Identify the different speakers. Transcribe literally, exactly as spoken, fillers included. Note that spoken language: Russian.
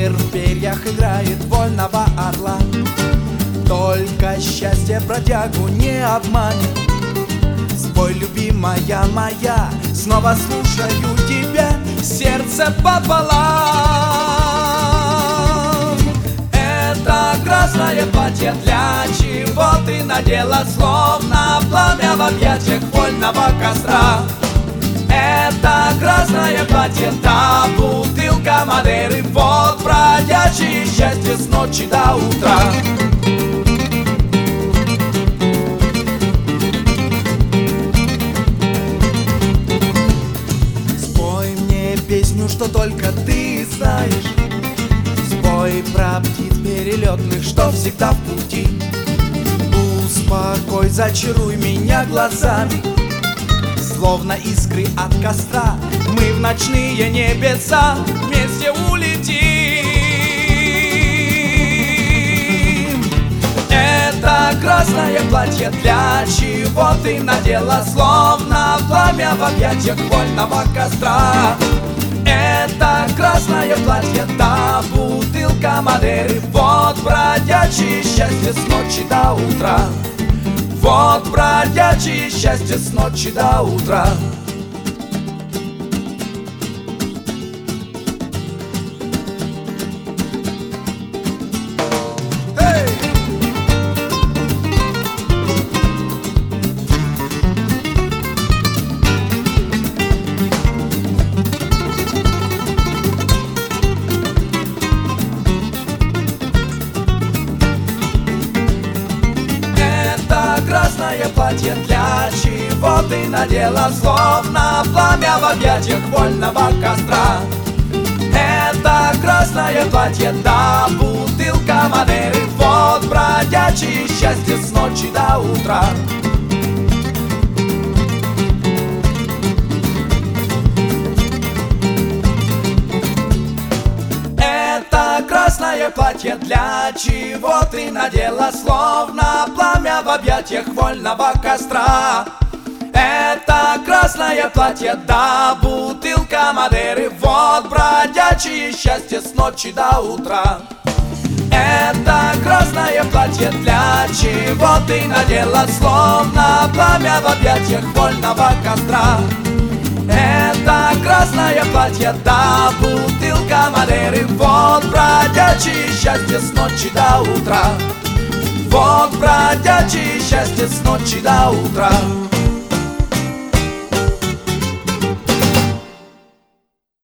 Speaker 1: Ветер в перьях играет вольного орла. Только счастье бродягу не обманет. Спой, любимая моя, снова слушаю тебя, сердце пополам. Это красное платье для чего ты надела, словно пламя в объятиях вольного костра. Это красное платье, та бутылка Мадеры, вот бродячее счастье с ночи до утра. Спой мне песню, что только ты знаешь. Спой про птиц перелетных, что всегда в пути. Успокой, зачаруй меня глазами, словно искры от костра. Мы в ночные небеса вместе улетим. Это красное платье для чего ты надела, словно пламя в объятиях вольного костра. Это красное платье, та бутылка Мадеры, вот бродячее счастье с ночи до утра. Вот бродячее счастье с ночи до утра. Красное платье для чего ты надела, словно пламя в объятиях вольного костра. Это красное платье, да бутылка Мадеры, вот бродячее счастье с ночи до утра. Это красное платье для чего ты надела, словно пламя в объятиях вольного костра. Это красное платье, да бутылка Мадеры, вот бродячее счастье с ночи до утра. Это красное платье для чего ты надела, словно пламя в объятиях вольного костра. Это красное платье, да бутылка Мадеры, вот бродячее счастье с ночи до утра. Вот бродячее счастье с ночи до утра.